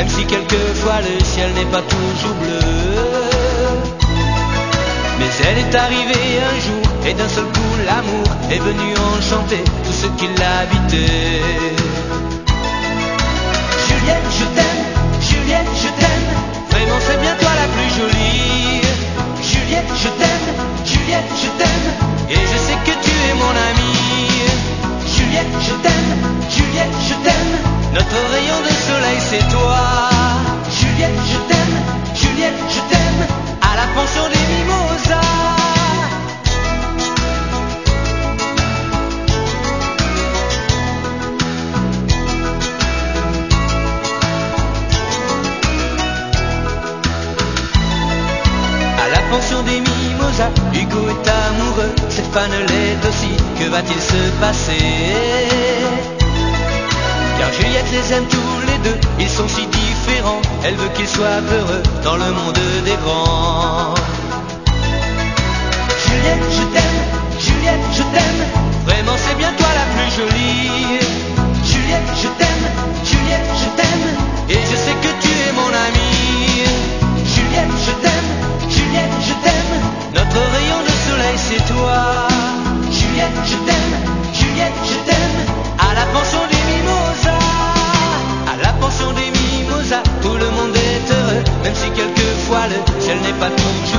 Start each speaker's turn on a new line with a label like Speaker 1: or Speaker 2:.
Speaker 1: même si quelquefois le ciel n'est pas toujours bleu. Mais elle est arrivée un jour, et d'un seul coup l'amour est venu enchanter tout ce qui l'habitait. Juliette, je t'aime, Juliette, je t'aime, vraiment c'est bien toi la plus jolie. Juliette, je t'aime, Juliette, je t'aime, et je sais que tu es mon amie. Juliette, je t'aime, Juliette, je t'aime, notre rayon de soleil c'est toi. Juliette, je t'aime, Juliette, je t'aime, à la pension des mimosas. À la pension des mimosas, Hugo est amoureux, Stéphane l'est aussi, que va-t-il se passer? Car Juliette les aime tous les deux, ils sont si différents, elle veut qu'ils soient heureux dans le monde des grands. Juliette, je t'aime, Juliette, je t'aime, vraiment c'est bien toi la plus jolie. Juliette, je t'aime, Juliette, je t'aime, et je sais que tu es mon amie. Juliette, je t'aime, Juliette, je t'aime, notre rayon de soleil c'est toi. Juliette, je t'aime, Juliette, je t'aime, à la pension des mimosas. À la pension des mimosas, tout le monde est heureux, même si quelquefois le ciel n'est pas toujours